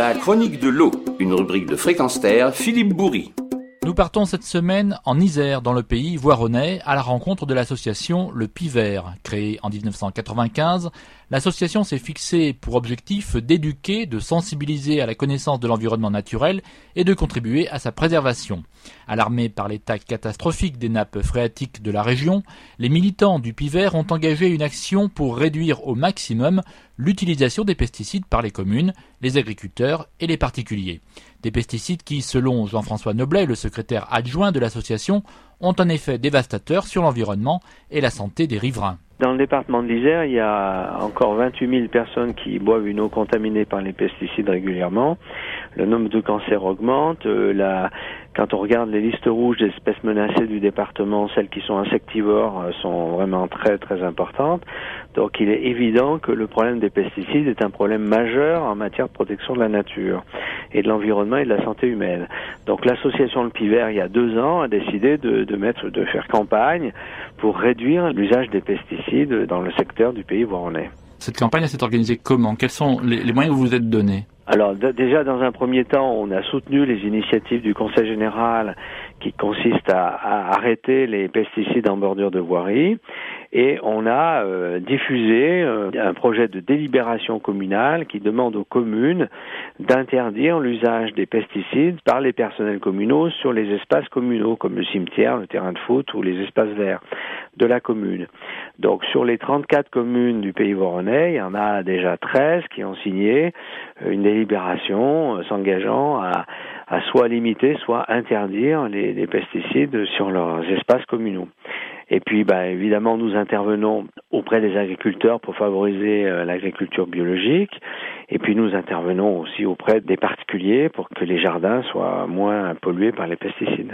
La chronique de l'eau, une rubrique de Fréquence Terre, Philippe Bourri. Nous partons cette semaine en Isère, dans le pays voironnais, à la rencontre de l'association Le Pivert. Créée en 1995, l'association s'est fixée pour objectif d'éduquer, de sensibiliser à la connaissance de l'environnement naturel et de contribuer à sa préservation. Alarmés par l'état catastrophique des nappes phréatiques de la région, les militants du Pivert ont engagé une action pour réduire au maximum l'utilisation des pesticides par les communes, les agriculteurs et les particuliers. Des pesticides qui, selon Jean-François Noblet, le secrétaire adjoint de l'association, ont un effet dévastateur sur l'environnement et la santé des riverains. Dans le département de l'Isère, il y a encore 28 000 personnes qui boivent une eau contaminée par les pesticides régulièrement. Le nombre de cancers augmente. Quand on regarde les listes rouges des espèces menacées du département, celles qui sont insectivores sont vraiment très très importantes. Donc il est évident que le problème des pesticides est un problème majeur en matière de protection de la nature et de l'environnement et de la santé humaine. Donc l'association Le Pivert, il y a 2 ans, a décidé de faire campagne pour réduire l'usage des pesticides dans le secteur du pays voironnais. Cette campagne s'est organisée comment ? Quels sont les moyens que vous vous êtes donnés ? Alors déjà, dans un premier temps, on a soutenu les initiatives du Conseil général qui consistent à arrêter les pesticides en bordure de voirie, et on a diffusé un projet de délibération communale qui demande aux communes d'interdire l'usage des pesticides par les personnels communaux sur les espaces communaux comme le cimetière, le terrain de foot ou les espaces verts de la commune. Donc sur les 34 communes du pays voironnais, il y en a déjà 13 qui ont signé une délibération s'engageant à soit limiter, soit interdire les pesticides sur leurs espaces communaux. Et puis, évidemment, nous intervenons auprès des agriculteurs pour favoriser l'agriculture biologique. Et puis, nous intervenons aussi auprès des particuliers pour que les jardins soient moins pollués par les pesticides.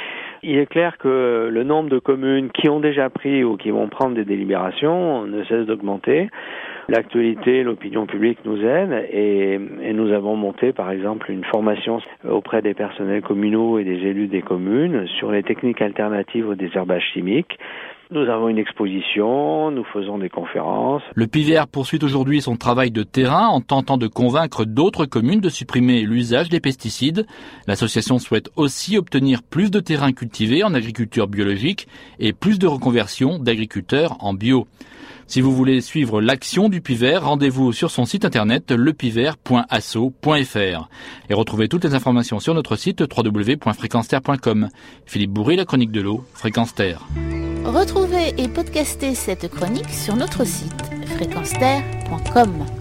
Il est clair que le nombre de communes qui ont déjà pris ou qui vont prendre des délibérations ne cesse d'augmenter. L'actualité, l'opinion publique nous aide et nous avons monté par exemple une formation auprès des personnels communaux et des élus des communes sur les techniques alternatives au désherbage chimique. Nous avons une exposition, nous faisons des conférences. Le Pivert poursuit aujourd'hui son travail de terrain en tentant de convaincre d'autres communes de supprimer l'usage des pesticides. L'association souhaite aussi obtenir plus de terrains cultivés en agriculture biologique et plus de reconversion d'agriculteurs en bio. Si vous voulez suivre l'action du Pivert, rendez-vous sur son site internet lepivert.asso.fr et retrouvez toutes les informations sur notre site www.fréquenceterre.com. Philippe Bourri, la chronique de l'eau, Fréquence Terre. Retrouvez et podcastez cette chronique sur notre site fréquenceterre.com.